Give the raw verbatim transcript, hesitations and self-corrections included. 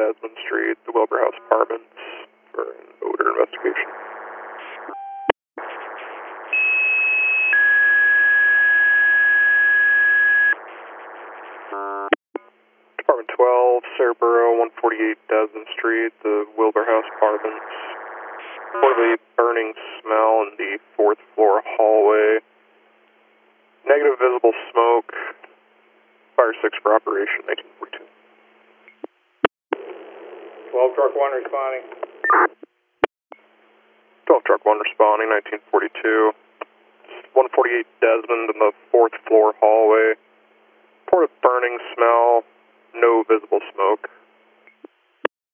Desmond Street, the Wilbur House Apartments, for an odor investigation. Department twelve, Cerbero, one forty-eight Desmond Street, the Wilbur House Apartments. Reportedly burning smell in the fourth floor hallway. Negative visible smoke. Fire six for operation, nineteen forty-two. twelve truck one responding. twelve truck one responding, nineteen forty-two. one forty-eight Desmond in the fourth floor hallway. Reported burning smell, no visible smoke.